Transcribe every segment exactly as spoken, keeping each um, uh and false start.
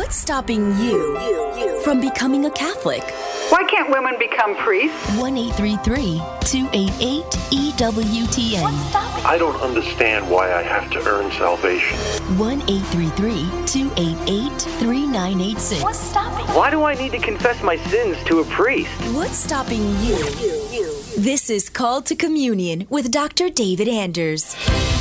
What's stopping you, you, you from becoming a Catholic? Why can't women become priests? one eight three three, two eight eight, E W T N. I don't understand why I have to earn salvation. one eight three three, two eight eight, three nine eight six. What's stopping? Why do I need to confess my sins to a priest? What's stopping you? you, you? This is Called to Communion with Doctor David Anders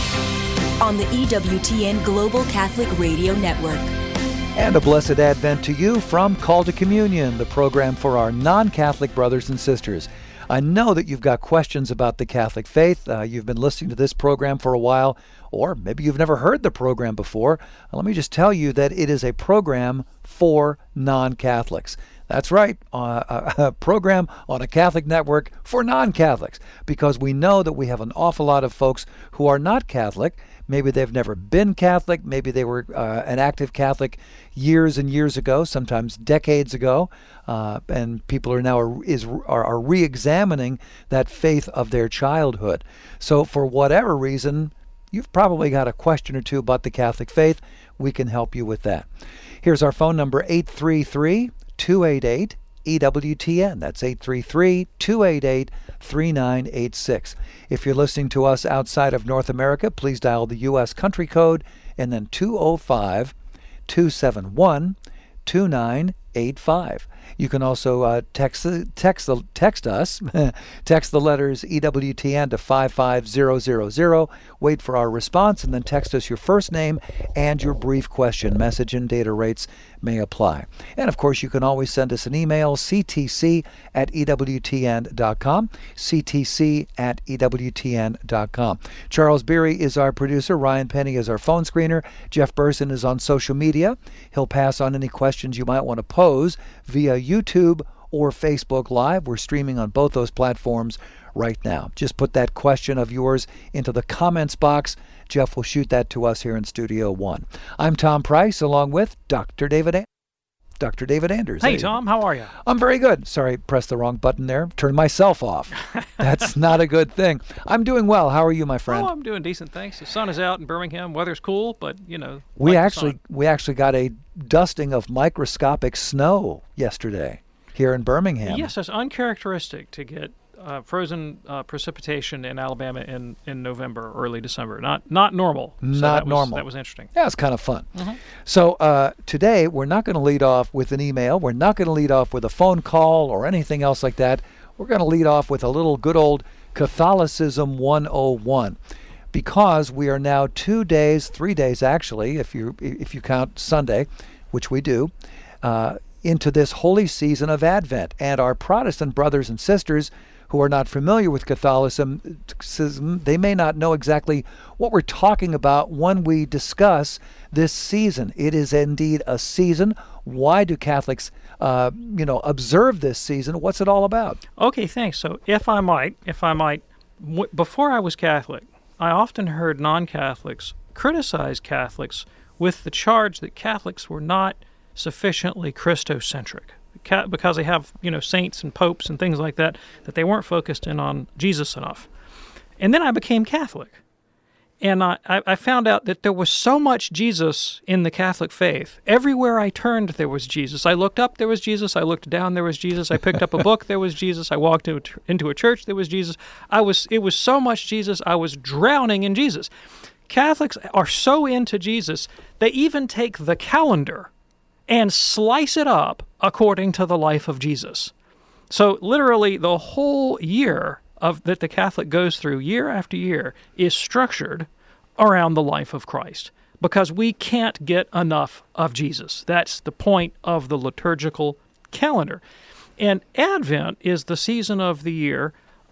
on the E W T N Global Catholic Radio Network. And a blessed Advent to you from Call to Communion, the program for our non-Catholic brothers and sisters. I know that you've got questions about the Catholic faith. Uh, you've been listening to this program for a while, or maybe you've never heard the program before. Uh, let me just tell you that it is a program for non-Catholics. That's right, uh, a, a program on a Catholic network for non-Catholics, because we know that we have an awful lot of folks who are not Catholic. Maybe they've never been Catholic. Maybe they were uh, an active Catholic years and years ago, sometimes decades ago, uh, and people are now is are, are re-examining that faith of their childhood. So for whatever reason, you've probably got a question or two about the Catholic faith. We can help you with that. Here's our phone number, eight three three, two eight eight, E W T N. That's eight three three, two eight eight, three nine eight six. If you're listening to us outside of North America, please dial the U S country code and then two oh five, two seven one, two nine eight five. You can also uh, text text the text us, text the letters E W T N to five five zero zero zero. Wait for our response and then text us your first name and your brief question. Message and data rates may apply. And of course, you can always send us an email, c t c at e w t n dot com, c t c at e w t n dot com. Charles Beery is our producer. Ryan Penny is our phone screener. Jeff Burson is on social media. He'll pass on any questions you might want to pose via YouTube or Facebook Live. We're streaming on both those platforms right now. Just put that question of yours into the comments box. Jeff will shoot that to us here in Studio One. I'm Tom Price, along with Doctor David An- Doctor David Anders. Hey, Tom, how are you? I'm very good. Sorry, pressed the wrong button there. Turned myself off. That's not a good thing. I'm doing well. How are you, my friend? Oh, I'm doing decent, thanks. The sun is out in Birmingham. Weather's cool, but, you know, we like actually we actually got a dusting of microscopic snow yesterday here in Birmingham. Yes, it's uncharacteristic to get uh, frozen uh, precipitation in Alabama in, in November, early December. Not not normal. So Not that was, normal. That was interesting. Yeah, it's kind of fun. Mm-hmm. So uh, today, we're not going to lead off with an email. We're not going to lead off with a phone call or anything else like that. We're going to lead off with a little good old Catholicism one oh one. Because we are now two days, three days actually, if you if you count Sunday, which we do, uh, into this holy season of Advent. And our Protestant brothers and sisters who are not familiar with Catholicism, they may not know exactly what we're talking about when we discuss this season. It is indeed a season. Why do Catholics, uh, you know, observe this season? What's it all about? Okay, thanks. So if I might, if I might, w- before I was Catholic, I often heard non-Catholics criticize Catholics with the charge that Catholics were not sufficiently Christocentric, because they have, you know, saints and popes and things like that, that they weren't focused in on Jesus enough. And then I became Catholic. And I, I found out that there was so much Jesus in the Catholic faith. Everywhere I turned, there was Jesus. I looked up, there was Jesus. I looked down, there was Jesus. I picked up a book, there was Jesus. I walked into a church, there was Jesus. I was. It was so much Jesus, I was drowning in Jesus. Catholics are so into Jesus, they even take the calendar and slice it up according to the life of Jesus. So literally the whole year of that the Catholic goes through year after year is structured around the life of Christ, because we can't get enough of Jesus. That's the point of the liturgical calendar. And Advent is the season of the year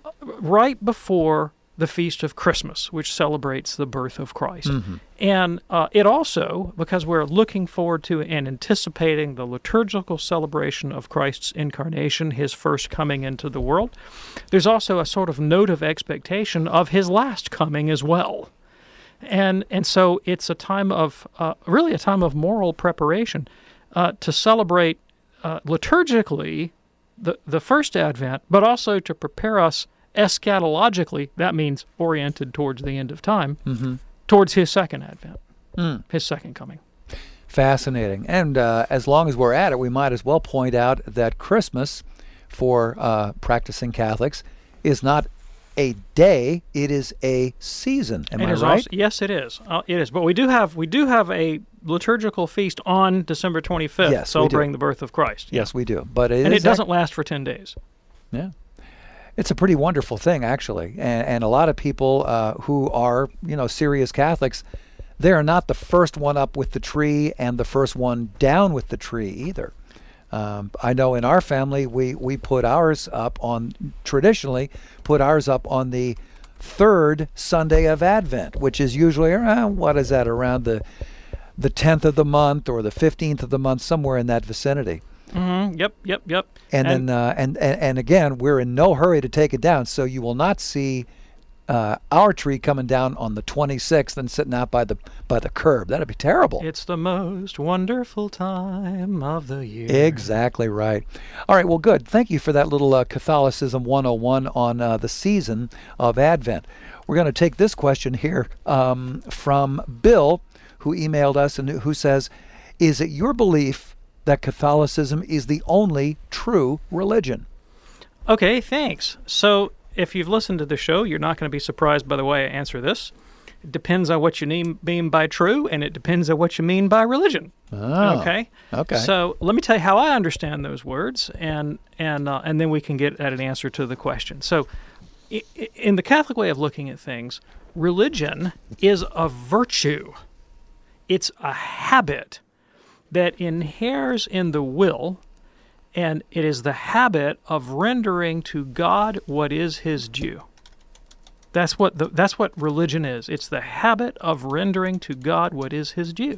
right before the Feast of Christmas, which celebrates the birth of Christ. Mm-hmm. And uh, it also, because we're looking forward to and anticipating the liturgical celebration of Christ's incarnation, his first coming into the world, there's also a sort of note of expectation of his last coming as well. And and so it's a time of, uh, really a time of moral preparation uh, to celebrate uh, liturgically the, the first Advent, but also to prepare us eschatologically, that means oriented towards the end of time, mm-hmm. towards his second advent, mm. his second coming. Fascinating. And uh, as long as we're at it, we might as well point out that Christmas for uh, practicing Catholics is not a day, it is a season. Am it I is right? Also, yes, it is. Uh, it is. But we do have we do have a liturgical feast on December twenty-fifth, yes, celebrating the birth of Christ. Yes, yeah. we do. But it and is it doesn't last for ten days. Yeah. It's a pretty wonderful thing, actually. And, and a lot of people uh, who are, you know, serious Catholics, they are not the first one up with the tree and the first one down with the tree either. Um, I know in our family, we, we put ours up on, traditionally, put ours up on the third Sunday of Advent, which is usually around, what is that, around the the tenth of the month or the fifteenth of the month, somewhere in that vicinity. Mm-hmm. Yep, yep, yep. And, and then, uh, and, and, and again, we're in no hurry to take it down, so you will not see Uh, our tree coming down on the twenty-sixth and sitting out by the by the curb. That'd be terrible. It's the most wonderful time of the year. Exactly right. All right, well, good. Thank you for that little uh, Catholicism one oh one on uh, the season of Advent. We're going to take this question here um, from Bill, who emailed us and who says, is it your belief that Catholicism is the only true religion? Okay, thanks. So, if you've listened to the show, you're not going to be surprised by the way I answer this. It depends on what you mean by true, and it depends on what you mean by religion. Oh, okay? Okay. So let me tell you how I understand those words, and and uh, and then we can get at an answer to the question. So I- in the Catholic way of looking at things, religion is a virtue. It's a habit that inheres in the will, and it is the habit of rendering to God what is His due. That's what the, that's what religion is. It's the habit of rendering to God what is His due.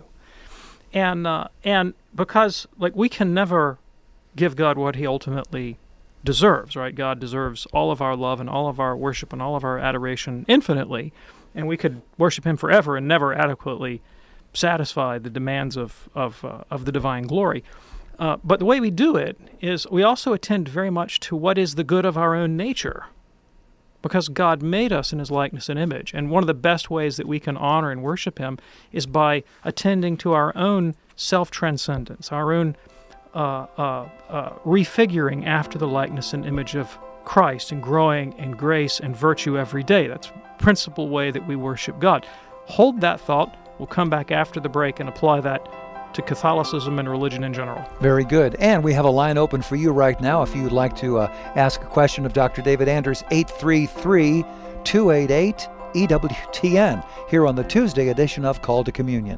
And uh, and because like we can never give God what He ultimately deserves, right? God deserves all of our love and all of our worship and all of our adoration infinitely, and we could worship Him forever and never adequately satisfy the demands of of uh, of the divine glory. Uh, but the way we do it is we also attend very much to what is the good of our own nature, because God made us in His likeness and image. And one of the best ways that we can honor and worship Him is by attending to our own self-transcendence, our own uh, uh, uh, refiguring after the likeness and image of Christ and growing in grace and virtue every day. That's the principal way that we worship God. Hold that thought. We'll come back after the break and apply that to Catholicism and religion in general. Very good. And we have a line open for you right now if you'd like to uh, ask a question of Doctor David Anders, eight three three, two eight eight, E W T N, here on the Tuesday edition of Call to Communion.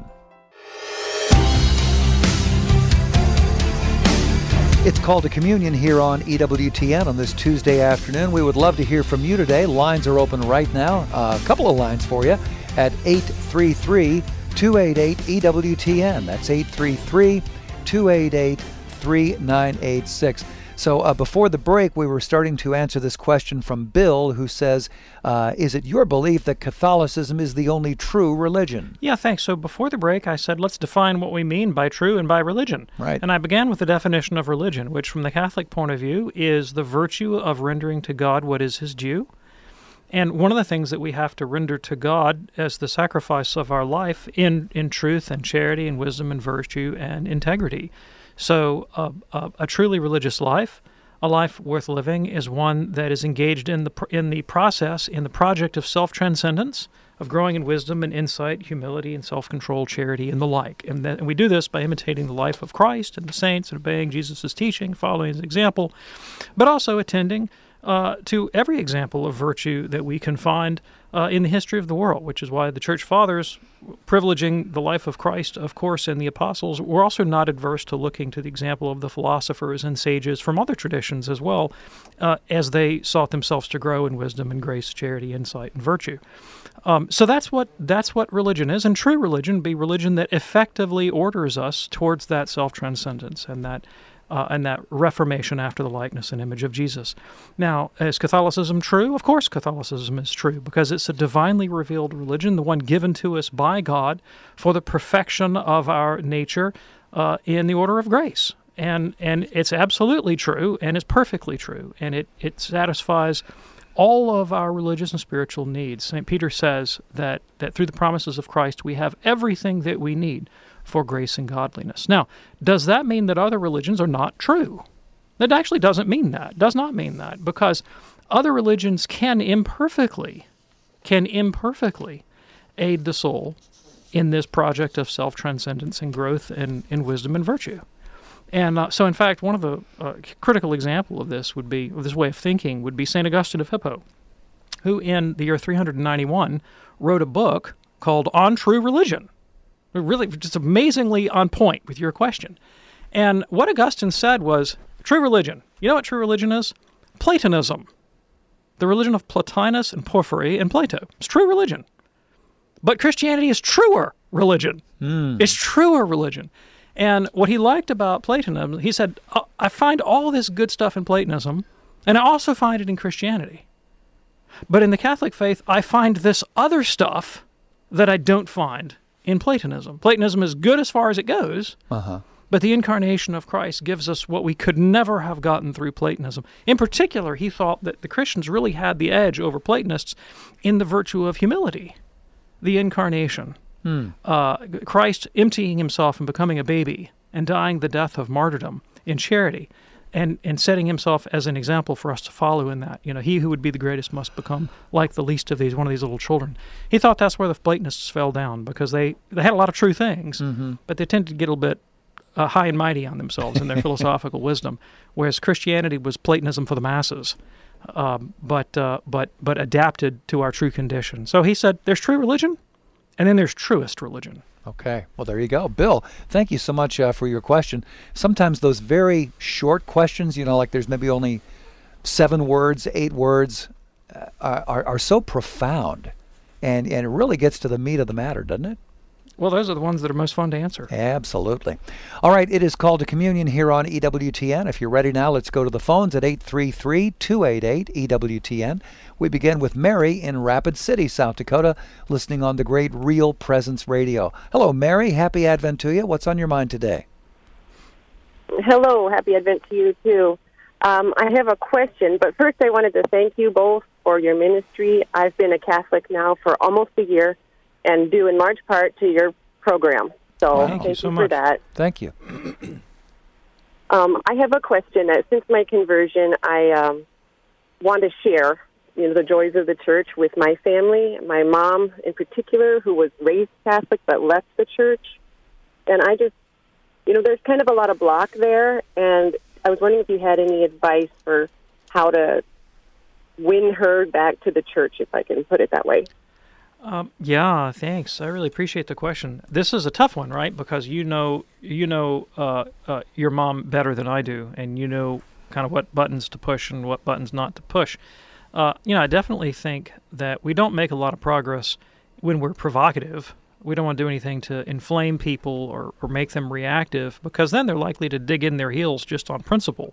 It's Call to Communion here on E W T N on this Tuesday afternoon. We would love to hear from you today. Lines are open right now. Uh, a couple of lines for you at eight three three, two eight eight, E W T N. That's eight three three, two eight eight, three nine eight six. So uh, before the break, we were starting to answer this question from Bill, who says, uh, is it your belief that Catholicism is the only true religion? Yeah, thanks. So before the break, I said, let's define what we mean by true and by religion. Right. And I began with the definition of religion, which from the Catholic point of view is the virtue of rendering to God what is His due. And one of the things that we have to render to God as the sacrifice of our life in, in truth and charity and wisdom and virtue and integrity. So uh, uh, a truly religious life, a life worth living, is one that is engaged in the in the process, in the project of self-transcendence, of growing in wisdom and insight, humility and self-control, charity, and the like. And, that, and we do this by imitating the life of Christ and the saints and obeying Jesus' teaching, following His example, but also attending Uh, to every example of virtue that we can find uh, in the history of the world, which is why the Church Fathers, privileging the life of Christ, of course, and the apostles, were also not adverse to looking to the example of the philosophers and sages from other traditions as well, uh, as they sought themselves to grow in wisdom and grace, charity, insight, and virtue. Um, so that's what that's what religion is, and true religion be religion that effectively orders us towards that self-transcendence and that Uh, and that reformation after the likeness and image of Jesus. Now, is Catholicism true? Of course Catholicism is true, because it's a divinely revealed religion, the one given to us by God for the perfection of our nature uh, in the order of grace. And and it's absolutely true, and it's perfectly true, and it, it satisfies all of our religious and spiritual needs. Saint Peter says that, that through the promises of Christ we have everything that we need for grace and godliness. Now, does that mean that other religions are not true? It actually doesn't mean that. Does not mean that, because other religions can imperfectly, can imperfectly aid the soul in this project of self-transcendence and growth in, in wisdom and virtue. And uh, so, in fact, one of the uh, critical example of this would be, of this way of thinking, would be Saint Augustine of Hippo, who in the year three hundred ninety-one wrote a book called On True Religion. Really just amazingly on point with your question. And what Augustine said was, true religion, you know what true religion is? Platonism. The religion of Plotinus and Porphyry and Plato. It's true religion. But Christianity is truer religion. Mm. It's truer religion. And what he liked about Platonism, he said, I find all this good stuff in Platonism, and I also find it in Christianity. But in the Catholic faith, I find this other stuff that I don't find in Platonism. Platonism is good as far as it goes, uh-huh. but the incarnation of Christ gives us what we could never have gotten through Platonism. In particular, he thought that the Christians really had the edge over Platonists in the virtue of humility, the incarnation. Hmm. Uh, Christ emptying himself and becoming a baby and dying the death of martyrdom in charity, and, and setting himself as an example for us to follow in that. You know, he who would be the greatest must become like the least of these, one of these little children. He thought that's where the Platonists fell down, because they, they had a lot of true things, mm-hmm. but they tended to get a little bit uh, high and mighty on themselves in their philosophical wisdom, whereas Christianity was Platonism for the masses, um, but, uh, but, but adapted to our true condition. So he said, there's true religion, and then there's truest religion. Okay. Well, there you go. Bill, thank you so much uh, for your question. Sometimes those very short questions, you know, like there's maybe only seven words, eight words, uh, are, are so profound, and, and it really gets to the meat of the matter, doesn't it? Well, those are the ones that are most fun to answer. Absolutely. All right, it is Call to Communion here on E W T N. If you're ready now, let's go to the phones at eight three three, two eight eight, E W T N. We begin with Mary in Rapid City, South Dakota, listening on the great Real Presence Radio. Hello, Mary. Happy Advent to you. What's on your mind today? Hello. Happy Advent to you, too. Um, I have a question, but first I wanted to thank you both for your ministry. I've been a Catholic now for almost a year, and due in large part to your program. So wow. thank, thank you, so you much. for that. Thank you. um, I have a question. Uh, since my conversion, I um, want to share you know, the joys of the church with my family, my mom in particular, who was raised Catholic but left the church. And I just, you know, there's kind of a lot of block there, and I was wondering if you had any advice for how to win her back to the church, if I can put it that way. Um, yeah, thanks. I really appreciate the question. This is a tough one, right? Because you know, you know uh, uh, your mom better than I do, and you know kind of what buttons to push and what buttons not to push. Uh, you know, I definitely think that we don't make a lot of progress when we're provocative. We don't want to do anything to inflame people or, or make them reactive, because then they're likely to dig in their heels just on principle.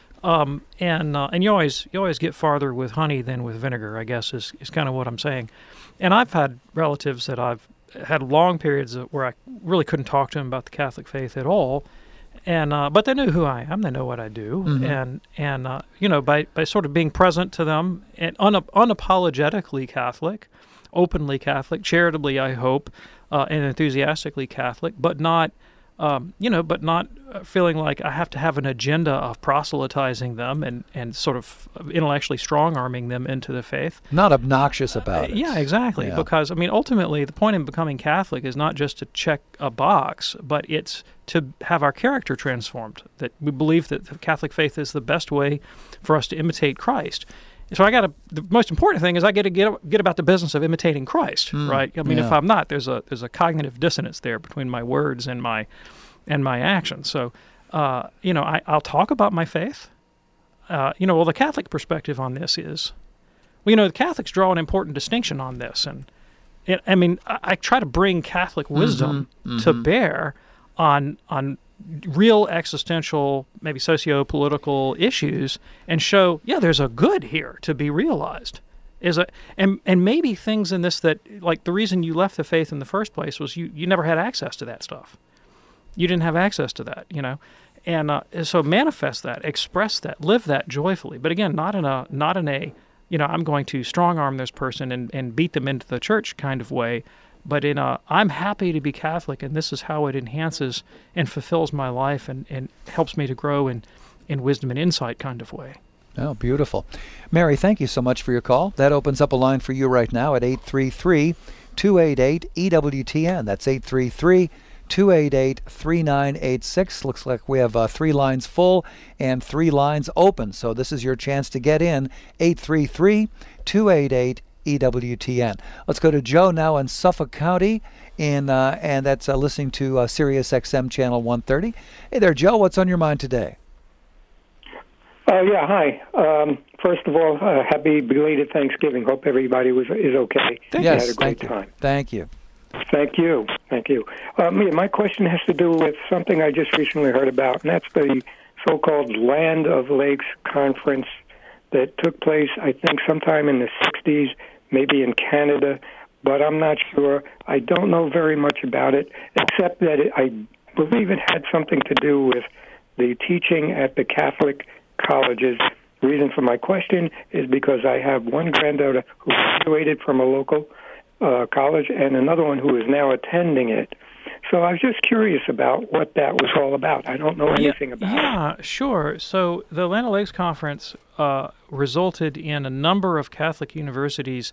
Um, and uh, and you always you always get farther with honey than with vinegar, I guess, is, is kind of what I'm saying. And I've had relatives that I've had long periods of where I really couldn't talk to them about the Catholic faith at all, and uh, but they knew who I am, they know what I do, mm-hmm. and and uh, you know by, by sort of being present to them and un- unapologetically Catholic, openly Catholic, charitably I hope, uh, and enthusiastically Catholic, but not. Um, you know, but not feeling like I have to have an agenda of proselytizing them and, and sort of intellectually strong-arming them into the faith. Not obnoxious about uh, it. Yeah, exactly. Yeah. Because, I mean, ultimately, the point in becoming Catholic is not just to check a box, but it's to have our character transformed, that we believe that the Catholic faith is the best way for us to imitate Christ. So I got to. The most important thing is I get to get get about the business of imitating Christ, mm, right? I mean, yeah. if I'm not, there's a there's a cognitive dissonance there between my words and my and my actions. So, uh, you know, I, I'll talk about my faith. Uh, you know, well, the Catholic perspective on this is, well, you know, the Catholics draw an important distinction on this, and it, I mean, I, I try to bring Catholic wisdom mm-hmm, mm-hmm. to bear on on. real existential, maybe socio-political issues, and show, yeah, there's a good here to be realized. Is a and and maybe things in this that, like, the reason you left the faith in the first place was you, you never had access to that stuff. You didn't have access to that, you know, and uh, so manifest that, express that, live that joyfully. But again, not in a not in a you know I'm going to strong arm this person and, and beat them into the church kind of way. but in a I'm happy to be Catholic, and this is how it enhances and fulfills my life and, and helps me to grow in, in wisdom and insight kind of way. Oh, beautiful. Mary, thank you so much for your call. That opens up a line for you right now at eight three three, two eight eight, E W T N. That's eight three three, two eight eight, three nine eight six. Looks like we have uh, three lines full and three lines open. So this is your chance to get in, eight three three, two eight eight, E W T N. Let's go to Joe now in Suffolk County, in, uh, and that's uh, listening to uh, Sirius X M Channel one thirty. Hey there, Joe. What's on your mind today? Uh, yeah, hi. Um, first of all, uh, happy belated Thanksgiving. Hope everybody was is okay. Thank yes, had a great thank you. time. Thank you. Thank you. Thank you. Um, yeah, my question has to do with something I just recently heard about, and that's the so-called Land of Lakes Conference that took place, I think, sometime in the sixties, maybe in Canada, but I'm not sure. I don't know very much about it, except that it, I believe it had something to do with the teaching at the Catholic colleges. The reason for my question is because I have one granddaughter who graduated from a local uh, college and another one who is now attending it. So I was just curious about what that was all about. I don't know anything yeah, about yeah, it. Yeah, sure. So the Land O'Lakes Conference uh, resulted in a number of Catholic universities,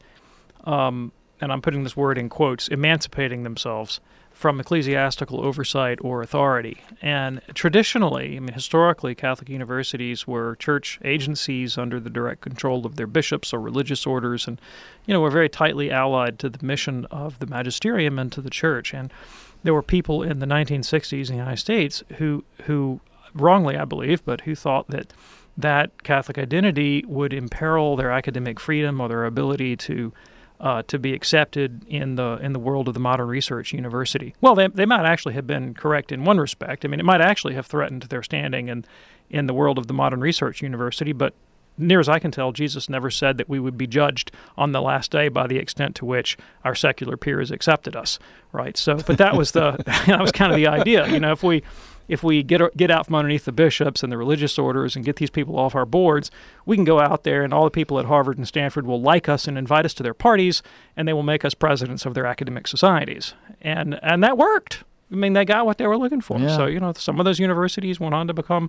um, and I'm putting this word in quotes, emancipating themselves from ecclesiastical oversight or authority. And traditionally, I mean, historically, Catholic universities were church agencies under the direct control of their bishops or religious orders, and, you know, were very tightly allied to the mission of the magisterium and to the church. And there were people in the nineteen sixties in the United States who, who wrongly, I believe, but who thought that that Catholic identity would imperil their academic freedom or their ability to Uh, to be accepted in the in the world of the modern research university. Well, they they might actually have been correct in one respect. I mean, it might actually have threatened their standing in, in the world of the modern research university, but near as I can tell, Jesus never said that we would be judged on the last day by the extent to which our secular peers accepted us, right? So, but that was the that was kind of the idea. You know, if we if we get get out from underneath the bishops and the religious orders and get these people off our boards, we can go out there and all the people at Harvard and Stanford will like us and invite us to their parties, and they will make us presidents of their academic societies. And and that worked. I mean, they got what they were looking for. Yeah. So, you know, some of those universities went on to become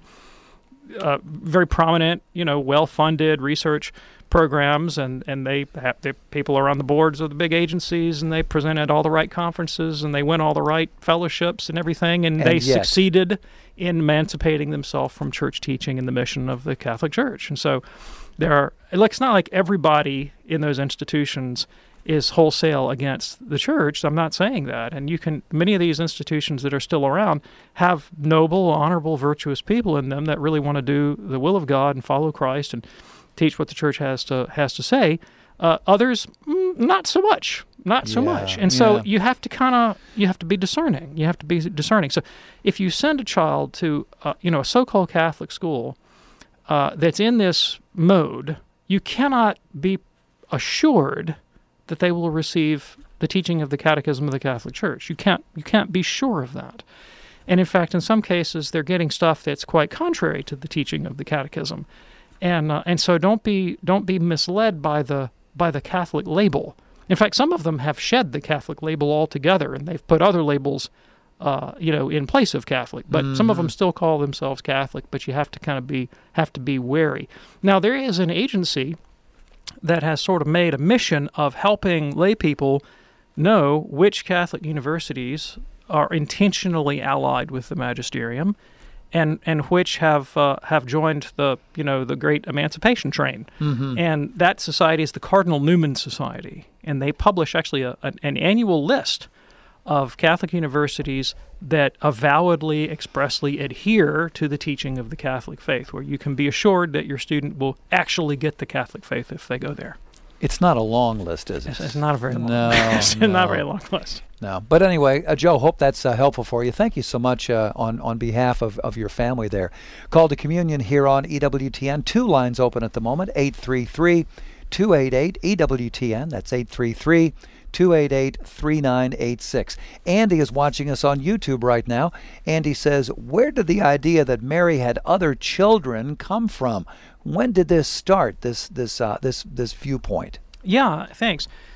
uh, very prominent, you know, well-funded research programs, and, and they have they, people are on the boards of the big agencies, and they presented all the right conferences, and they win all the right fellowships and everything, and, And they yet, succeeded in emancipating themselves from church teaching and the mission of the Catholic Church. And so there are, like, it's not like everybody in those institutions is wholesale against the church. I'm not saying that. And you can, many of these institutions that are still around have noble, honorable, virtuous people in them that really want to do the will of God and follow Christ and teach what the church has to has to say. Uh, others, mm, not so much, not so Yeah, much. And so yeah. you have to kind of, you have to be discerning. You have to be discerning. So if you send a child to, uh, you know, a so-called Catholic school uh, that's in this mode, you cannot be assured that they will receive the teaching of the Catechism of the Catholic Church. You can't, you can't be sure of that. And in fact, in some cases, they're getting stuff that's quite contrary to the teaching of the Catechism. And uh, and so don't be don't be misled by the by the Catholic label. In fact, some of them have shed the Catholic label altogether, and they've put other labels, uh, you know, in place of Catholic. But mm-hmm. some of them still call themselves Catholic. But you have to kind of be have to be wary. Now, there is an agency that has sort of made a mission of helping lay people know which Catholic universities are intentionally allied with the magisterium, and and which have uh, have joined the you know the great emancipation train. Mm-hmm. And that society is the Cardinal Newman Society, and they publish actually a, an, an annual list of Catholic universities that avowedly, expressly adhere to the teaching of the Catholic faith, where you can be assured that your student will actually get the Catholic faith if they go there. It's not a long list, is it? It's, it's not a very long no, list. no. Not a very long list. No. But anyway, uh, Joe, hope that's uh, helpful for you. Thank you so much uh, on, on behalf of, of your family there. Call to Communion here on E W T N. Two lines open at the moment, eight three three, two eight eight, E W T N. That's eight three three, two eight eight, three nine eight six. Andy is watching us on YouTube right now. Andy says, where did the idea that Mary had other children come from? When did this start, this this uh, this this viewpoint? Yeah, thanks.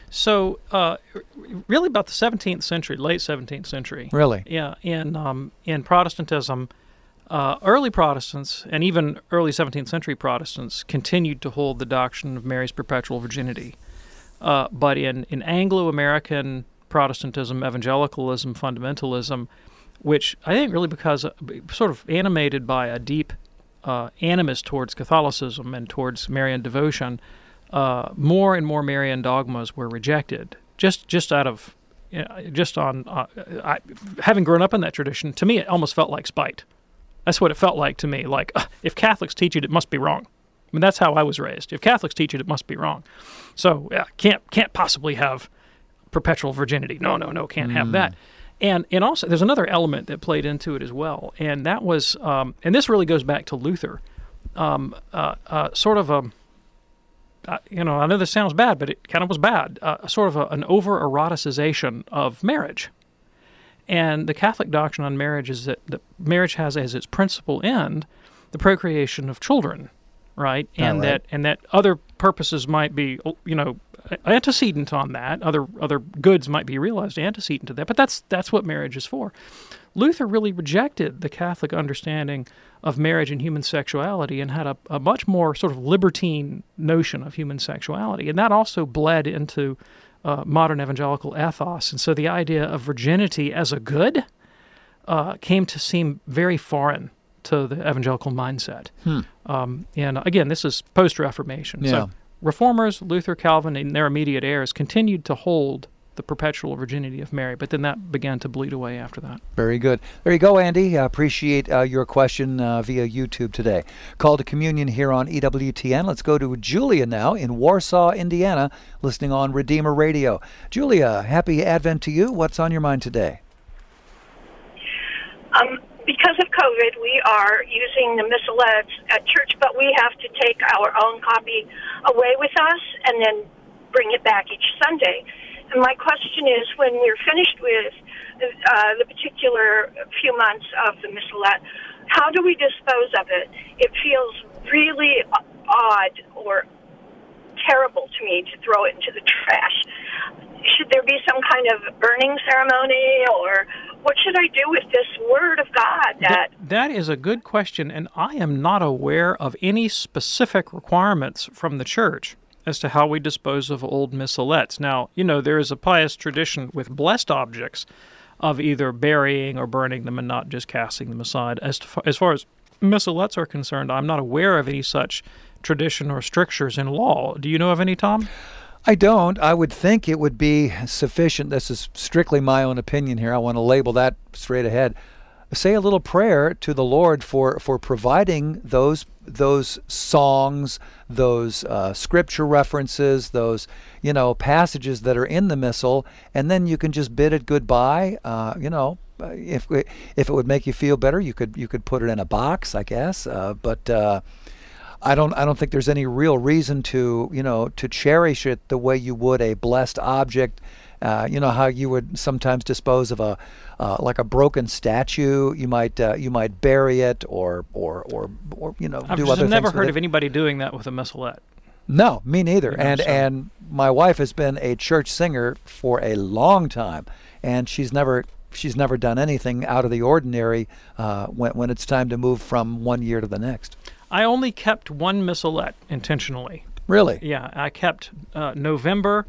So, uh, really, about the seventeenth century, late seventeenth century. Really? Yeah. In um, in Protestantism, uh, early Protestants and even early seventeenth century Protestants continued to hold the doctrine of Mary's perpetual virginity. Uh, but in, in Anglo-American Protestantism, evangelicalism, fundamentalism, which I think really because uh, sort of animated by a deep uh, animus towards Catholicism and towards Marian devotion, uh, more and more Marian dogmas were rejected. Just just out of, you know, just on, uh, I, having grown up in that tradition, to me it almost felt like spite. That's what it felt like to me. Like, uh, if Catholics teach it, it must be wrong. I mean, that's how I was raised. If Catholics teach it, it must be wrong. So yeah, can't can't possibly have perpetual virginity. No, no, no, can't mm. have that. And and also, there's another element that played into it as well, and that was, um, and this really goes back to Luther, um, uh, uh, sort of a, uh, you know, I know this sounds bad, but it kind of was bad, uh, sort of a, an over-eroticization of marriage. And the Catholic doctrine on marriage is that, that marriage has as its principal end the procreation of children, right? And right. that and that other purposes might be, you know, antecedent on that. Other other goods might be realized antecedent to that, but that's that's what marriage is for. Luther really rejected the Catholic understanding of marriage and human sexuality and had a, a much more sort of libertine notion of human sexuality, and that also bled into uh, modern evangelical ethos. And so the idea of virginity as a good uh, came to seem very foreign to the evangelical mindset. Hmm. Um, and again, this is post-Reformation. Yeah. So Reformers, Luther, Calvin, and their immediate heirs continued to hold the perpetual virginity of Mary, but then that began to bleed away after that. Very good. There you go, Andy. I appreciate uh, your question uh, via YouTube today. Call to Communion here on E W T N. Let's go to Julia now in Warsaw, Indiana, listening on Redeemer Radio. Julia, happy Advent to you. What's on your mind today? Um, because of COVID, we are using the missalettes at church, but we have to take our own copy away with us and then bring it back each Sunday. And my question is, when we're finished with uh, the particular few months of the missalette, how do we dispose of it? It feels really odd or terrible to me to throw it into the trash. Should there be some kind of burning ceremony, or what should I do with this Word of God? That Th- that is a good question, and I am not aware of any specific requirements from the church as to how we dispose of old missalettes. Now, you know, there is a pious tradition with blessed objects of either burying or burning them and not just casting them aside. As, to, as far as missalettes are concerned, I'm not aware of any such tradition or strictures in law. Do you know of any, Tom? I don't. I would think it would be sufficient. This is strictly my own opinion here. I want to label that straight ahead. Say a little prayer to the Lord for, for providing those those songs, those uh, scripture references, those, you know, passages that are in the missal, and then you can just bid it goodbye. Uh, you know, if if it would make you feel better, you could you could put it in a box, I guess. Uh, but uh, I don't I don't think there's any real reason to, you know, to cherish it the way you would a blessed object. Uh, you know how you would sometimes dispose of a uh, like a broken statue. You might uh, you might bury it or or or, or you know I've do just other things. I've never heard with of it. anybody doing that with a missalette. No, me neither. You know, and so. and my wife has been a church singer for a long time, and she's never she's never done anything out of the ordinary uh, when when it's time to move from one year to the next. I only kept one missalette intentionally. Really? Yeah, I kept uh, November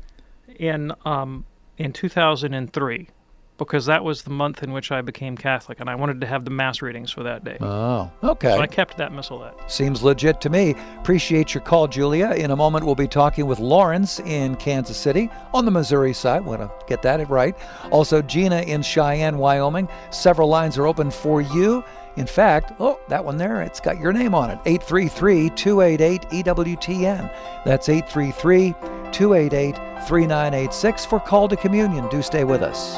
in um, in two thousand three because that was the month in which I became Catholic, and I wanted to have the Mass readings for that day. Oh, okay. So I kept that missalette. Seems legit to me. Appreciate your call, Julia. In a moment, we'll be talking with Lawrence in Kansas City on the Missouri side. Want to get that right. Also, Gina in Cheyenne, Wyoming. Several lines are open for you. In fact, oh, that one there, it's got your name on it. eight three three, two eight eight, E W T N. That's eight three three, two eight eight, three nine eight six for Call to Communion. Do stay with us.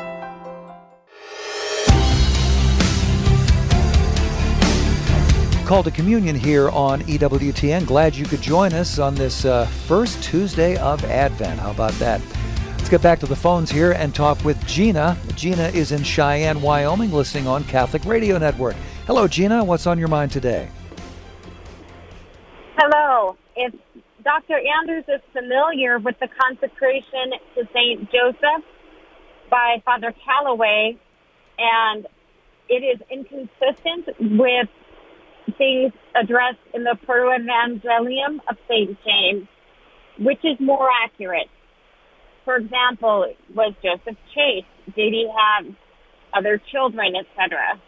Call to Communion here on E W T N. Glad you could join us on this uh, first Tuesday of Advent. How about that? Let's get back to the phones here and talk with Gina. Gina is in Cheyenne, Wyoming, listening on Catholic Radio Network. Hello, Gina. What's on your mind today? Hello. It's Doctor Anders is familiar with the consecration to Saint Joseph by Father Calloway, and it is inconsistent with things addressed in the Proto-Evangelium of Saint James. Which is more accurate? For example, was Joseph chaste? Did he have other children, et cetera?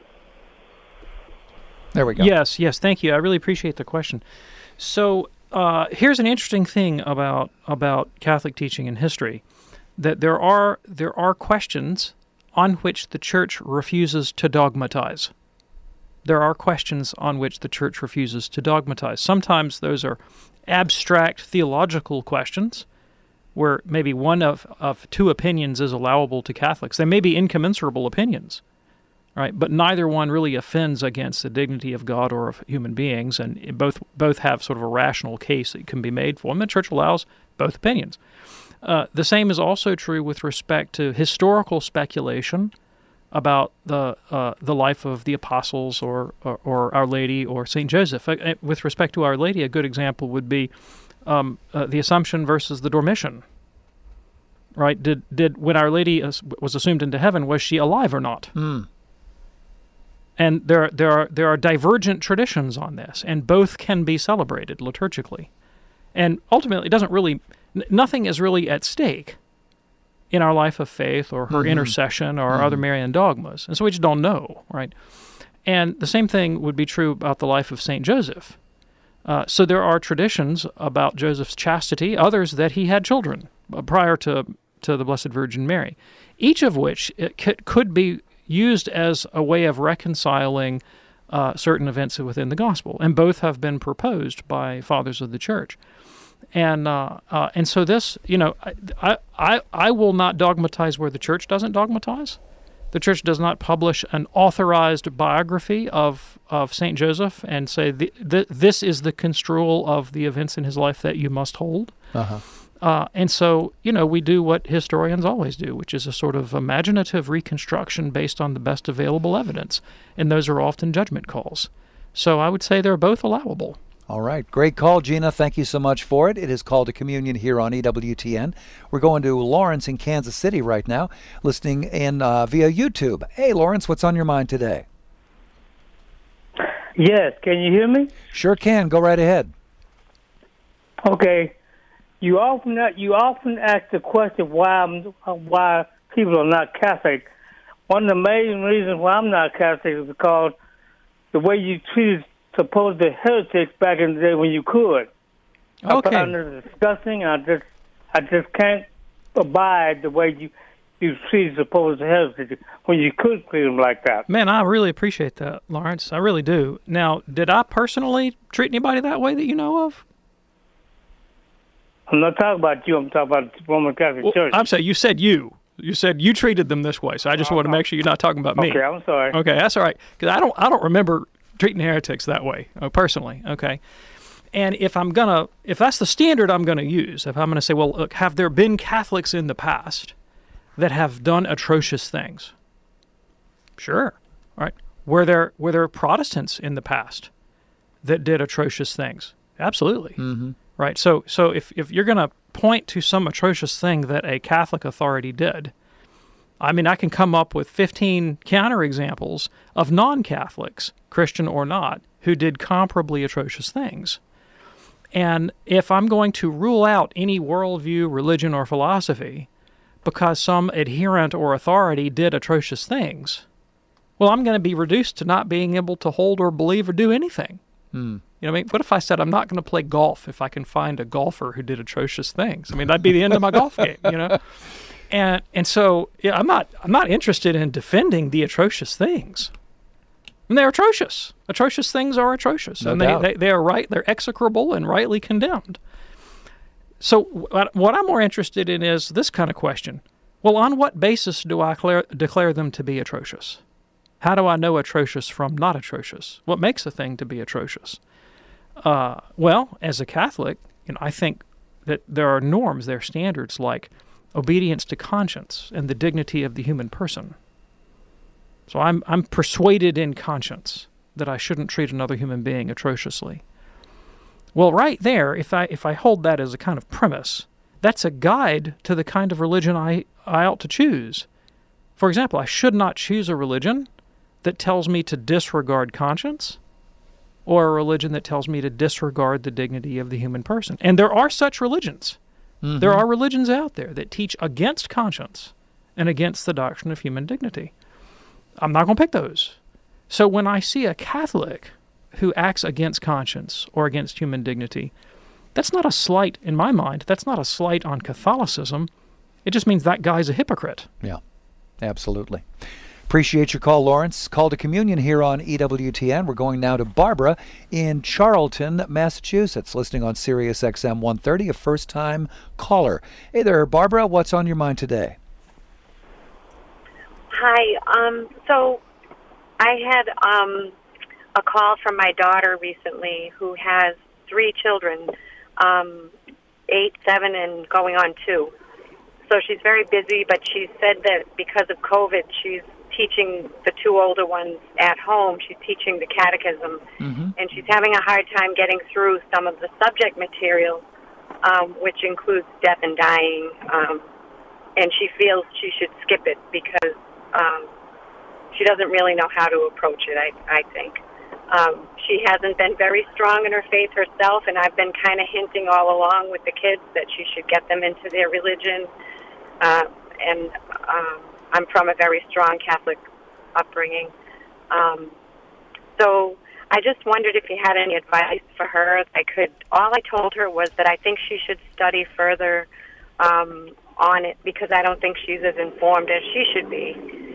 There we go. Yes, yes, thank you. I really appreciate the question. So uh, here's an interesting thing about about Catholic teaching and history, that there are there are questions on which the Church refuses to dogmatize. There are questions on which the Church refuses to dogmatize. Sometimes those are abstract theological questions where maybe one of, of two opinions is allowable to Catholics. They may be incommensurable opinions, right? But neither one really offends against the dignity of God or of human beings, and both both have sort of a rational case that can be made for them. The Church allows both opinions. Uh, the same is also true with respect to historical speculation about the uh, the life of the apostles or, or or Our Lady or Saint Joseph. Uh, with respect to Our Lady, a good example would be um, uh, the Assumption versus the Dormition. Right? Did did when Our Lady was assumed into heaven, was she alive or not? Mm. And there there are there are divergent traditions on this, and both can be celebrated liturgically. And ultimately, it doesn't really n- nothing is really at stake in our life of faith or her mm-hmm. intercession or mm-hmm. other Marian dogmas. And so we just don't know, right? And the same thing would be true about the life of Saint Joseph. Uh, so there are traditions about Joseph's chastity, others that he had children uh, prior to, to the Blessed Virgin Mary, each of which it c- could be used as a way of reconciling uh, certain events within the gospel. And both have been proposed by fathers of the Church. And uh, uh, and so this, you know, I, I I will not dogmatize where the Church doesn't dogmatize. The Church does not publish an authorized biography of, of Saint Joseph and say, the, the, this is the construal of the events in his life that you must hold. Uh-huh. Uh, and so, you know, we do what historians always do, which is a sort of imaginative reconstruction based on the best available evidence. And those are often judgment calls. So I would say they're both allowable. All right. Great call, Gina. Thank you so much for it. It is Call to Communion here on E W T N. We're going to Lawrence in Kansas City right now, listening in uh, via YouTube. Hey, Lawrence, what's on your mind today? Yes. Can you hear me? Sure can. Go right ahead. Okay. You often you often ask the question why I'm, why people are not Catholic. One of the main reasons why I'm not Catholic is because the way you treated supposed heretics back in the day when you could. Okay. I find it disgusting. I just, I just can't abide the way you, you treat supposed heretics when you could treat them like that. Man, I really appreciate that, Lawrence. I really do. Now, did I personally treat anybody that way that you know of? I'm not talking about you. I'm talking about the Roman Catholic well, Church. I'm saying you said you. You said you treated them this way, so I just uh, want to make sure you're not talking about me. Okay, I'm sorry. Okay, that's all right. Because I don't, I don't remember treating heretics that way, uh, personally, okay? And if I'm going to, if that's the standard I'm going to use, if I'm going to say, well, look, have there been Catholics in the past that have done atrocious things? Sure, right? Were there, were there Protestants in the past that did atrocious things? Absolutely, mm-hmm. right? So, so if, if you're going to point to some atrocious thing that a Catholic authority did, I mean, I can come up with fifteen counterexamples of non-Catholics, Christian or not, who did comparably atrocious things. And if I'm going to rule out any worldview, religion, or philosophy because some adherent or authority did atrocious things, well, I'm going to be reduced to not being able to hold or believe or do anything. Hmm. You know what I mean? What if I said I'm not going to play golf if I can find a golfer who did atrocious things? I mean, that'd be the end of my golf game, you know? And and so yeah, I'm not I'm not interested in defending the atrocious things. And they're atrocious. Atrocious things are atrocious. No and doubt. they, they, they are right, they're execrable and rightly condemned. So what, what I'm more interested in is this kind of question. Well, on what basis do I declare, declare them to be atrocious? How do I know atrocious from not atrocious? What makes a thing to be atrocious? Uh, well, as a Catholic, you know, I think that there are norms, there are standards like obedience to conscience and the dignity of the human person. So I'm I'm persuaded in conscience that I shouldn't treat another human being atrociously. Well, right there, if I if I hold that as a kind of premise, that's a guide to the kind of religion I, I ought to choose. For example, I should not choose a religion that tells me to disregard conscience, or a religion that tells me to disregard the dignity of the human person. And there are such religions. Mm-hmm. There are religions out there that teach against conscience and against the doctrine of human dignity. I'm not going to pick those. So when I see a Catholic who acts against conscience or against human dignity, that's not a slight, in my mind, that's not a slight on Catholicism. It just means that guy's a hypocrite. Yeah, absolutely. Appreciate your call, Lawrence. Call to Communion here on E W T N. We're going now to Barbara in Charlton, Massachusetts, listening on Sirius X M one thirty, a first-time caller. Hey there, Barbara. What's on your mind today? Hi. Um, so I had um, a call from my daughter recently who has three children, um, eight, seven, and going on two. So she's very busy, but she said that because of COVID, she's teaching the two older ones at home. She's teaching the catechism, mm-hmm. and she's having a hard time getting through some of the subject material, um, which includes death and dying, um, and she feels she should skip it because um, she doesn't really know how to approach it, I, I think. Um, she hasn't been very strong in her faith herself, and I've been kind of hinting all along with the kids that she should get them into their religion, uh, and um, I'm from a very strong Catholic upbringing. Um, so I just wondered if you had any advice for her. I could. All I told her was that I think she should study further um, on it because I don't think she's as informed as she should be,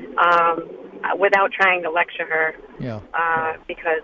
um, without trying to lecture her. Yeah. Uh, because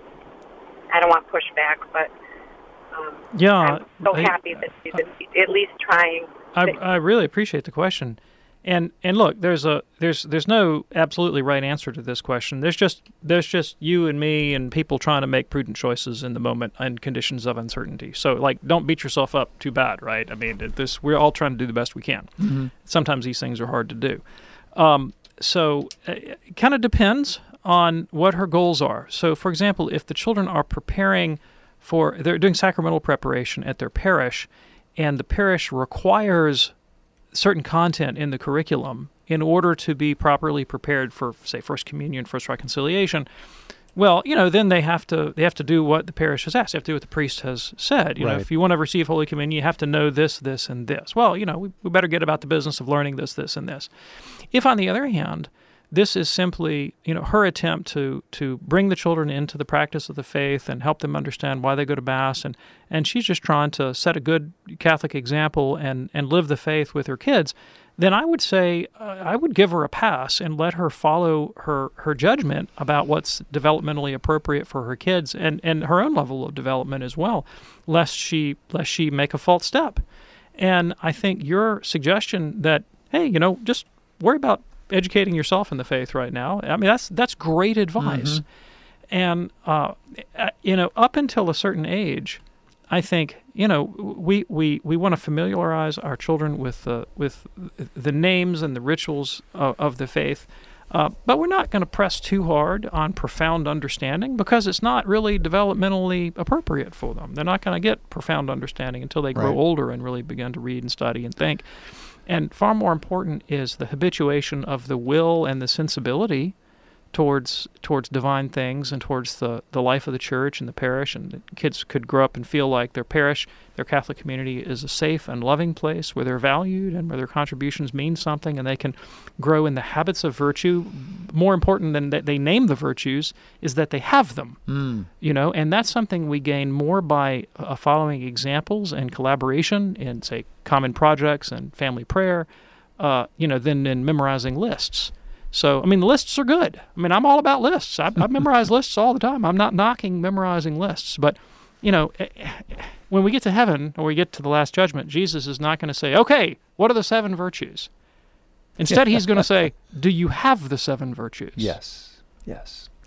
I don't want pushback, but um, yeah, I'm so I, happy that she's I, at least trying. I, I really appreciate the question. And and look, there's a there's there's no absolutely right answer to this question. There's just there's just you and me and people trying to make prudent choices in the moment in conditions of uncertainty. So like, don't beat yourself up too bad, right? I mean, this we're all trying to do the best we can. Mm-hmm. Sometimes these things are hard to do. Um, so it kind of depends on what her goals are. So, for example, if the children are preparing for they're doing sacramental preparation at their parish, and the parish requires certain content in the curriculum in order to be properly prepared for, say, First Communion, First Reconciliation, well, you know, then they have to they have to do what the parish has asked. They have to do what the priest has said. You right. know, if you want to receive Holy Communion, you have to know this, this, and this. Well, you know, we, we better get about the business of learning this, this, and this. If, on the other hand, this is simply, you know, her attempt to to bring the children into the practice of the faith and help them understand why they go to Mass, and, and she's just trying to set a good Catholic example and, and live the faith with her kids, then I would say uh, I would give her a pass and let her follow her, her judgment about what's developmentally appropriate for her kids and, and her own level of development as well, lest she lest she make a false step. And I think your suggestion that, hey, you know, just worry about educating yourself in the faith right now, I mean, that's that's great advice. Mm-hmm. And, uh, you know, up until a certain age, I think, you know, we, we, we want to familiarize our children with, uh, with the names and the rituals of, of the faith, uh, but we're not going to press too hard on profound understanding because it's not really developmentally appropriate for them. They're not going to get profound understanding until they grow right. older and really begin to read and study and think. And far more important is the habituation of the will and the sensibility towards towards divine things and towards the, the life of the church and the parish. And the kids could grow up and feel like their parish, their Catholic community is a safe and loving place where they're valued and where their contributions mean something, and they can grow in the habits of virtue. More important than that they name the virtues is that they have them. Mm. You know, and that's something we gain more by uh, following examples and collaboration in, say, common projects and family prayer, uh, you know, than in memorizing lists. So, I mean, the lists are good. I mean, I'm all about lists. I, I memorize lists all the time. I'm not knocking memorizing lists. But, you know, when we get to heaven or we get to the Last Judgment, Jesus is not going to say, okay, what are the seven virtues? Instead, he's going to say, do you have the seven virtues? Yes, yes.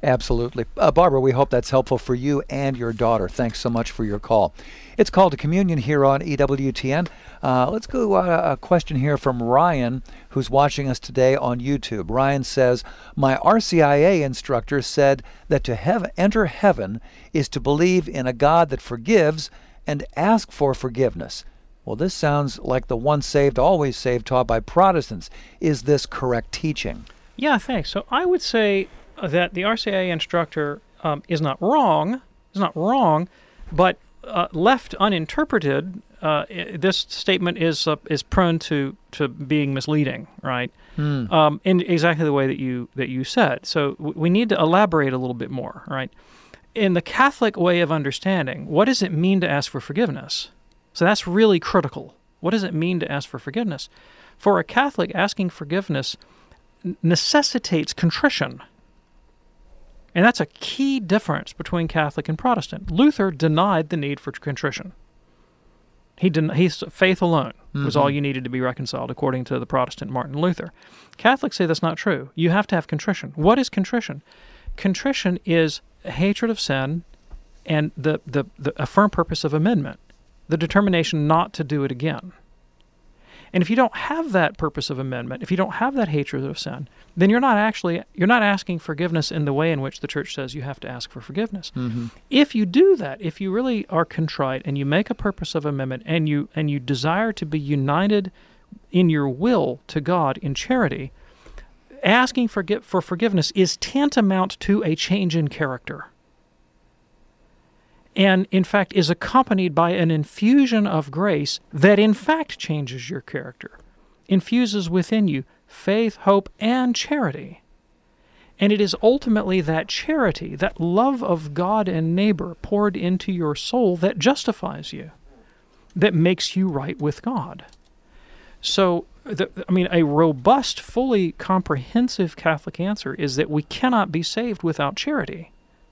Absolutely. Uh, Barbara, we hope that's helpful for you and your daughter. Thanks so much for your call. It's Call to Communion here on E W T N. Uh, let's go uh, a question here from Ryan, who's watching us today on YouTube. Ryan says, my R C I A instructor said that to heaven, enter heaven is to believe in a God that forgives and ask for forgiveness. Well, this sounds like the once saved, always saved taught by Protestants. Is this correct teaching? Yeah, thanks. So I would say that the R C I A instructor um, is not wrong, is not wrong, but uh, left uninterpreted, uh, this statement is uh, is prone to, to being misleading, right? Hmm. Um, in exactly the way that you that you said. So w- we need to elaborate a little bit more, right? In the Catholic way of understanding, what does it mean to ask for forgiveness? So that's really critical. What does it mean to ask for forgiveness? For a Catholic, asking forgiveness necessitates contrition. And that's a key difference between Catholic and Protestant. Luther denied the need for contrition. He den- he's, faith alone mm-hmm. was all you needed to be reconciled, according to the Protestant Martin Luther. Catholics say that's not true. You have to have contrition. What is contrition? Contrition is a hatred of sin and the, the, the a firm purpose of amendment, the determination not to do it again. And if you don't have that purpose of amendment, if you don't have that hatred of sin, then you're not actually, you're not asking forgiveness in the way in which the Church says you have to ask for forgiveness. Mm-hmm. If you do that, if you really are contrite and you make a purpose of amendment and you and you desire to be united in your will to God in charity, asking for, for forgiveness is tantamount to a change in character. And, in fact, is accompanied by an infusion of grace that, in fact, changes your character, infuses within you faith, hope, and charity. And it is ultimately that charity, that love of God and neighbor poured into your soul that justifies you, that makes you right with God. So, the, I mean, a robust, fully comprehensive Catholic answer is that we cannot be saved without charity.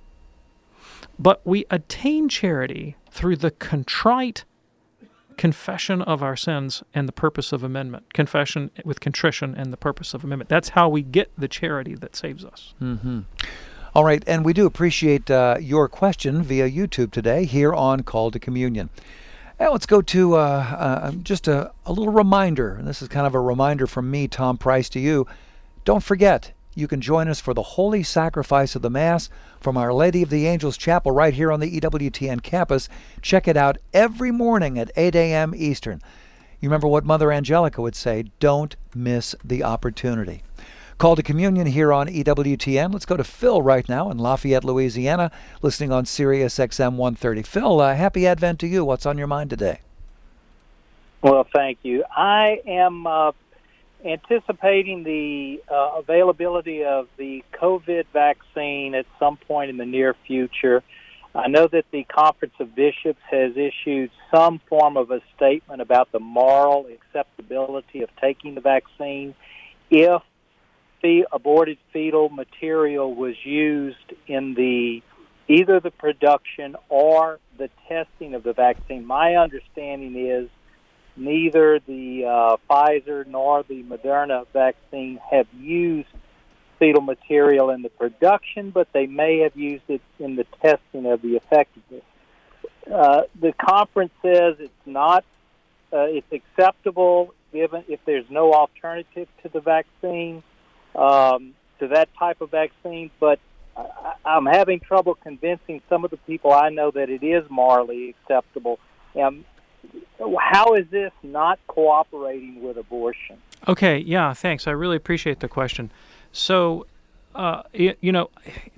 But we attain charity through the contrite confession of our sins and the purpose of amendment. Confession with contrition and the purpose of amendment. That's how we get the charity that saves us. Mm-hmm. All right, and we do appreciate uh, your question via YouTube today here on Call to Communion. Now let's go to uh, uh, just a, a little reminder, and this is kind of a reminder from me, Tom Price, to you. Don't forget, you can join us for the Holy Sacrifice of the Mass from Our Lady of the Angels Chapel right here on the E W T N campus. Check it out every morning at eight a.m. Eastern. You remember what Mother Angelica would say, don't miss the opportunity. Call to Communion here on E W T N. Let's go to Phil right now in Lafayette, Louisiana, listening on Sirius X M one thirty. Phil, uh, happy Advent to you. What's on your mind today? Well, thank you. I am uh, anticipating the uh, availability of the COVID vaccine at some point in the near future. I know that the Conference of Bishops has issued some form of a statement about the moral acceptability of taking the vaccine if the aborted fetal material was used in the either the production or the testing of the vaccine. My understanding is neither the uh, Pfizer nor the Moderna vaccine have used fetal material in the production, but they may have used it in the testing of the effectiveness. Uh, the conference says it's not, uh, it's acceptable given if there's no alternative to the vaccine, um, to that type of vaccine, but I, I'm having trouble convincing some of the people I know that it is morally acceptable. Um, How is this not cooperating with abortion? Okay, yeah, thanks. I really appreciate the question. So, uh, you, you know,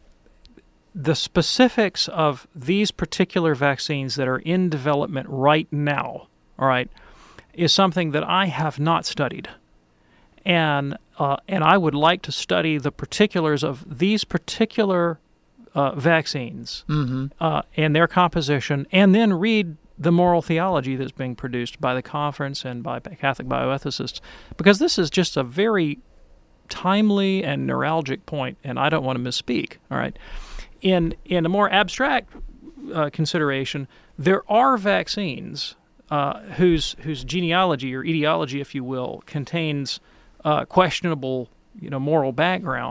the specifics of these particular vaccines that are in development right now, all right, is something that I have not studied. And uh, and I would like to study the particulars of these particular uh, vaccines mm-hmm. uh, and their composition, and then read the moral theology that's being produced by the conference and by Catholic bioethicists, because this is just a very timely and neuralgic point, and I don't want to misspeak, all right? In in a more abstract uh, consideration, there are vaccines uh, whose whose genealogy or etiology, if you will, contains uh, questionable, you know, moral background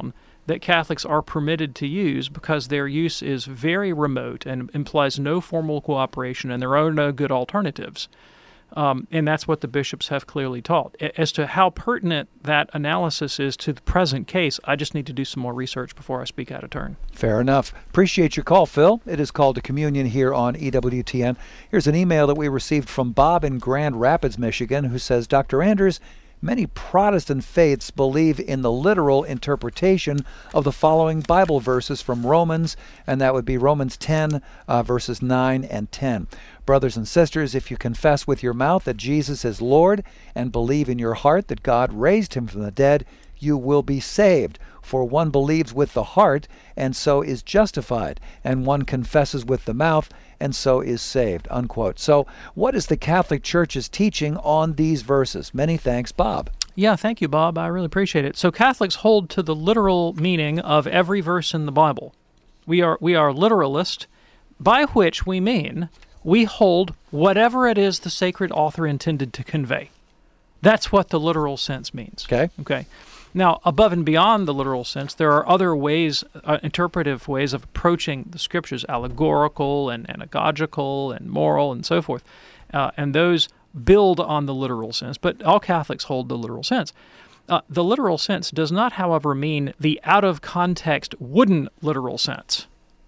that Catholics are permitted to use because their use is very remote and implies no formal cooperation, and there are no good alternatives. Um, and that's what the bishops have clearly taught. As to how pertinent that analysis is to the present case, I just need to do some more research before I speak out of turn. Fair enough. Appreciate your call, Phil. It is Called to Communion here on E W T N. Here's an email that we received from Bob in Grand Rapids, Michigan, who says, Doctor Anders, many Protestant faiths believe in the literal interpretation of the following Bible verses from Romans, and that would be Romans ten, uh, verses nine and ten. Brothers and sisters, if you confess with your mouth that Jesus is Lord and believe in your heart that God raised him from the dead, you will be saved. For one believes with the heart, and so is justified, and one confesses with the mouth, and so is saved, unquote. So what is the Catholic Church's teaching on these verses? Many thanks, Bob. Yeah, thank you, Bob. I really appreciate it. So Catholics hold to the literal meaning of every verse in the Bible. We are we are literalist, by which we mean we hold whatever it is the sacred author intended to convey. That's what the literal sense means. Okay. Okay. Now, above and beyond the literal sense, there are other ways, uh, interpretive ways of approaching the Scriptures, allegorical and anagogical and moral and so forth. Uh, and those build on the literal sense, but all Catholics hold the literal sense. Uh, the literal sense does not, however, mean the out-of-context wooden literal sense.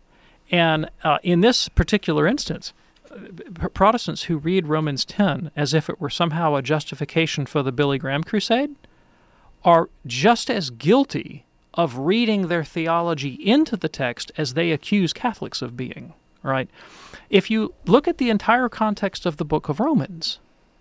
And uh, in this particular instance, Protestants who read Romans ten as if it were somehow a justification for the Billy Graham crusade are just as guilty of reading their theology into the text as they accuse Catholics of being, right? If you look at the entire context of the book of Romans,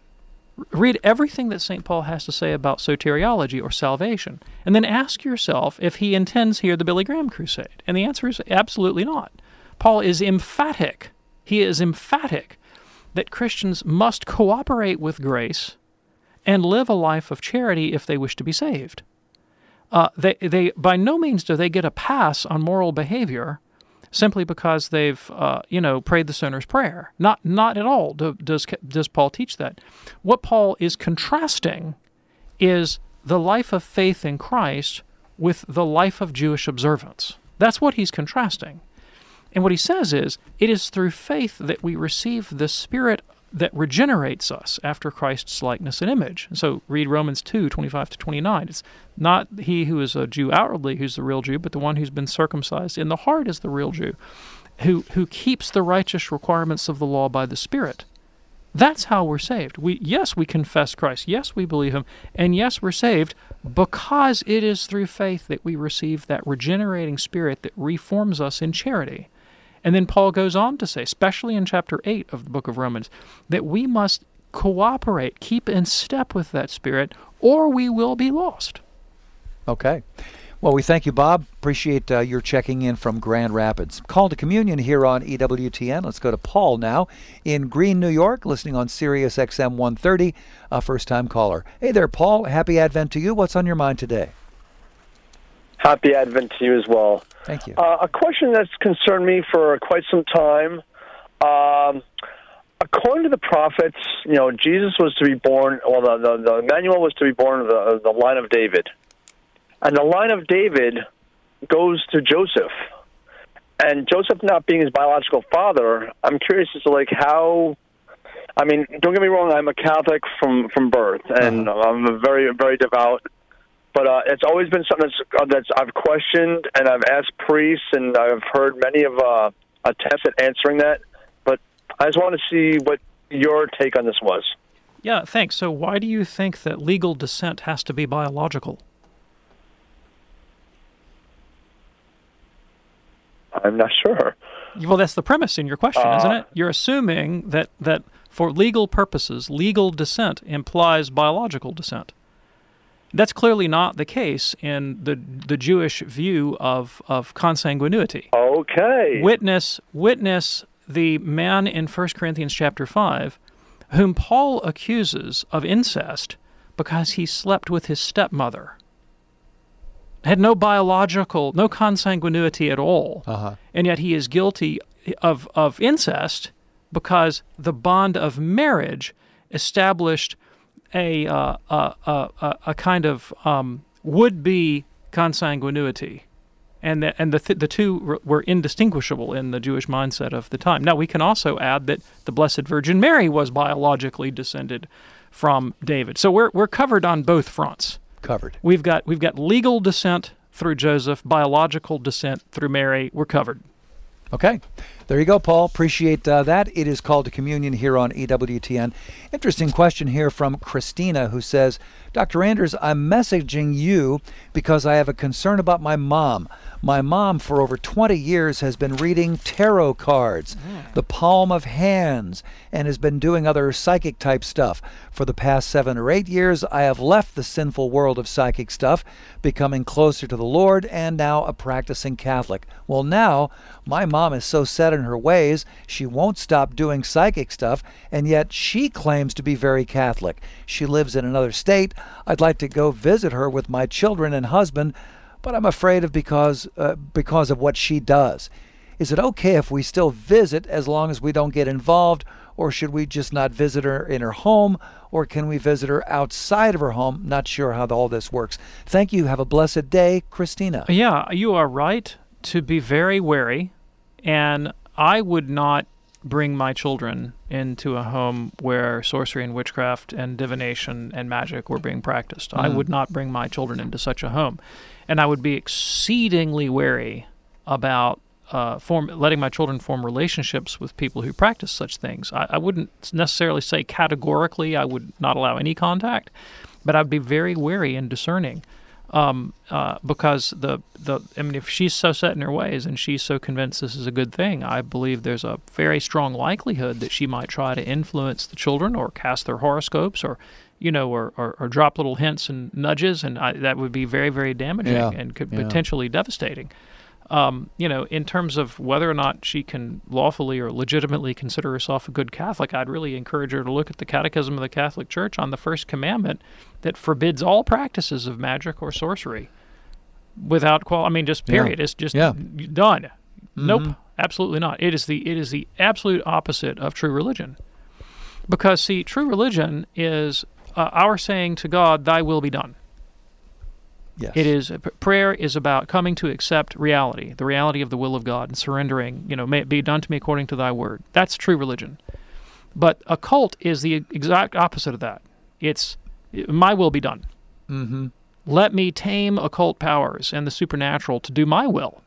read everything that Saint Paul has to say about soteriology or salvation, and then ask yourself if he intends here the Billy Graham crusade. And the answer is absolutely not. Paul is emphatic. He is emphatic that Christians must cooperate with grace and live a life of charity if they wish to be saved. Uh, they, they, by no means do they get a pass on moral behavior simply because they've, uh, you know, prayed the sinner's prayer. Not, not at all do, does does Paul teach that. What Paul is contrasting is the life of faith in Christ with the life of Jewish observance. That's what he's contrasting. And what he says is, it is through faith that we receive the Spirit that regenerates us after Christ's likeness and image. And so read Romans two, twenty-five to twenty-nine. It's not he who is a Jew outwardly who's the real Jew, but the one who's been circumcised in the heart is the real Jew, who who keeps the righteous requirements of the law by the Spirit. That's how we're saved. We yes, we confess Christ. Yes, we believe him. And yes, we're saved because it is through faith that we receive that regenerating Spirit that reforms us in charity. And then Paul goes on to say, especially in chapter eight of the book of Romans, that we must cooperate, keep in step with that Spirit, or we will be lost. Okay. Well, we thank you, Bob. Appreciate uh, your checking in from Grand Rapids. Call to Communion here on E W T N. Let's go to Paul now in Greene, New York, listening on Sirius X M one thirty, a first-time caller. Hey there, Paul. Happy Advent to you. What's on your mind today? Happy Advent to you as well. Thank you. Uh, a question that's concerned me for quite some time. Um, according to the prophets, you know, Jesus was to be born, well, the, the, the Emmanuel was to be born of the, the line of David. And the line of David goes to Joseph. And Joseph not being his biological father, I'm curious as to, like, how... I mean, don't get me wrong, I'm a Catholic from, from birth, and uh-huh. I'm a very, very devout. But uh, it's always been something that's, uh, that's I've questioned, and I've asked priests, and I've heard many of uh, attempts at answering that. But I just want to see what your take on this was. Yeah, thanks. So why do you think that legal descent has to be biological? I'm not sure. Well, that's the premise in your question, uh, isn't it? You're assuming that, that for legal purposes, legal descent implies biological descent. That's clearly not the case in the the Jewish view of, of consanguinity. Okay. Witness witness the man in First Corinthians chapter five, whom Paul accuses of incest because he slept with his stepmother. Had no biological, no consanguinity at all, uh-huh. and yet he is guilty of, of incest because the bond of marriage established a uh, a, a, a kind of um, would-be consanguinity And the, and the th- the two were indistinguishable in the Jewish mindset of the time. Now, we can also add that the Blessed Virgin Mary was biologically descended from David. So we're we're covered on both fronts. Covered. We've got we've got legal descent through Joseph, biological descent through Mary. We're covered. Okay. There you go, Paul. Appreciate uh, that. It is Called to Communion here on E W T N. Interesting question here from Christina, who says, Doctor Anders, I'm messaging you because I have a concern about my mom. My mom, for over twenty years, has been reading tarot cards, mm. the palm of hands, and has been doing other psychic-type stuff. For the past seven or eight years, I have left the sinful world of psychic stuff, becoming closer to the Lord, and now a practicing Catholic. Well, now, my mom is so set in her ways, she won't stop doing psychic stuff, and yet she claims to be very Catholic. She lives in another state. I'd like to go visit her with my children and husband, but I'm afraid of because uh, because of what she does. Is it okay if we still visit as long as we don't get involved, or should we just not visit her in her home, or can we visit her outside of her home? Not sure how all this works. Thank you. Have a blessed day, Christina. Yeah, you are right to be very wary, and I would not bring my children into a home where sorcery and witchcraft and divination and magic were being practiced. Mm. I would not bring my children into such a home. And I would be exceedingly wary about uh, form, letting my children form relationships with people who practice such things. I, I wouldn't necessarily say categorically I would not allow any contact, but I'd be very wary and discerning. Um, uh, because the, the I mean, if she's so set in her ways and she's so convinced this is a good thing, I believe there's a very strong likelihood that she might try to influence the children or cast their horoscopes or, you know, or, or, or drop little hints and nudges, and I, that would be very, very damaging yeah. and could yeah. potentially devastating. Um, you know, in terms of whether or not she can lawfully or legitimately consider herself a good Catholic, I'd really encourage her to look at the Catechism of the Catholic Church on the First Commandment that forbids all practices of magic or sorcery without qual. I mean, just period. Yeah. It's just yeah. done. Mm-hmm. Nope, absolutely not. It is the it is the absolute opposite of true religion, because see, true religion is uh, our saying to God, "Thy will be done." Yes. It is prayer is about coming to accept reality, the reality of the will of God, and surrendering. You know, may it be done to me according to Thy word. That's true religion. But a cult is the exact opposite of that. It's my will be done. Mm-hmm. Let me tame occult powers and the supernatural to do my will.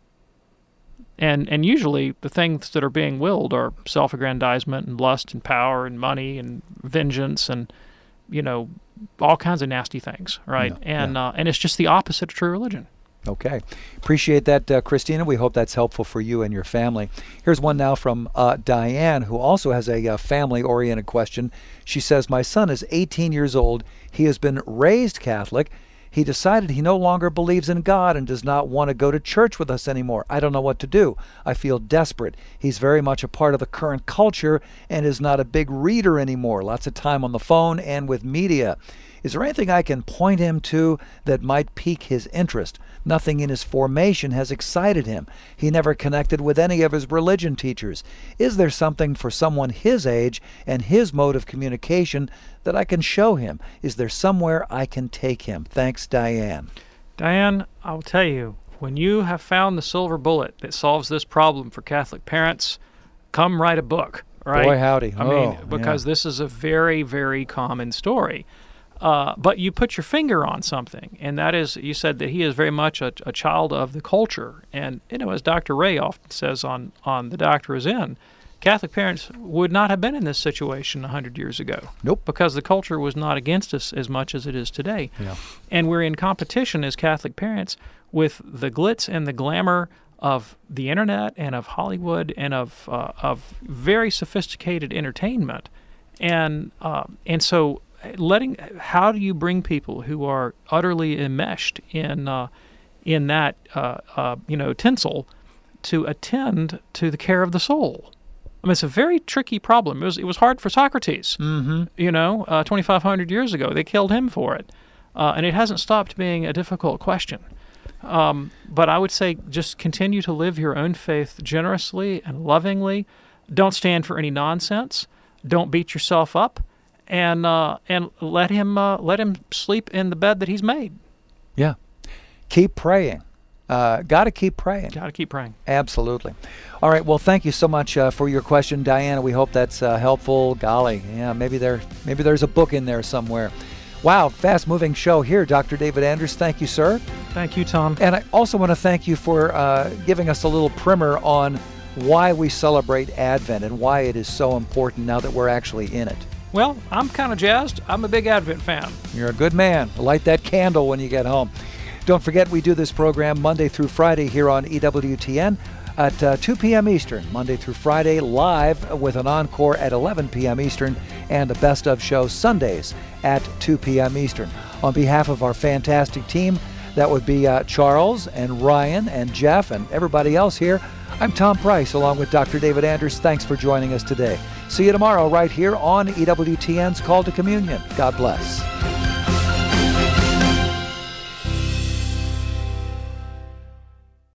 And and usually the things that are being willed are self-aggrandizement and lust and power and money and vengeance and, you know, all kinds of nasty things, right? Yeah, and yeah. Uh, and it's just the opposite of true religion. Okay. Appreciate that, uh, Christina. We hope that's helpful for you and your family. Here's one now from uh, Diane, who also has a uh, family-oriented question. She says, my son is eighteen years old. He has been raised Catholic. He decided he no longer believes in God and does not want to go to church with us anymore. I don't know what to do. I feel desperate. He's very much a part of the current culture and is not a big reader anymore. Lots of time on the phone and with media. Is there anything I can point him to that might pique his interest? Nothing in his formation has excited him. He never connected with any of his religion teachers. Is there something for someone his age and his mode of communication that I can show him? Is there somewhere I can take him? Thanks, Diane. Diane, I'll tell you, when you have found the silver bullet that solves this problem for Catholic parents, come write a book, right? Boy, howdy. I oh, mean, because yeah. this is a very, very common story. Uh, but you put your finger on something, and that is, you said that he is very much a, a child of the culture. And, you know, as Doctor Ray often says on, on The Doctor Is In, Catholic parents would not have been in this situation one hundred years ago. Nope. Because the culture was not against us as much as it is today. Yeah. And we're in competition as Catholic parents with the glitz and the glamour of the internet and of Hollywood and of uh, of very sophisticated entertainment. And uh, and so letting how do you bring people who are utterly enmeshed in uh, in that uh, uh, you know tinsel to attend to the care of the soul? I mean, it's a very tricky problem. It was it was hard for Socrates. Mm-hmm. You know, uh, twenty-five hundred years ago, they killed him for it, uh, and it hasn't stopped being a difficult question. Um, but I would say just continue to live your own faith generously and lovingly. Don't stand for any nonsense. Don't beat yourself up. And uh, and let him uh, let him sleep in the bed that he's made. Yeah, keep praying. Uh, got to keep praying. Got to keep praying. Absolutely. All right. Well, thank you so much uh, for your question, Diana. We hope that's uh, helpful. Golly, yeah, maybe there, maybe there's a book in there somewhere. Wow, fast-moving show here, Doctor David Anders. Thank you, sir. Thank you, Tom. And I also want to thank you for uh, giving us a little primer on why we celebrate Advent and why it is so important now that we're actually in it. Well, I'm kind of jazzed. I'm a big Advent fan. You're a good man. Light that candle when you get home. Don't forget, we do this program Monday through Friday here on E W T N at uh, two p.m. Eastern, Monday through Friday, live with an encore at eleven p.m. Eastern, and the Best of show Sundays at two p.m. Eastern. On behalf of our fantastic team, that would be uh, Charles and Ryan and Jeff and everybody else here, I'm Tom Price along with Doctor David Anders. Thanks for joining us today. See you tomorrow right here on E W T N's Call to Communion. God bless.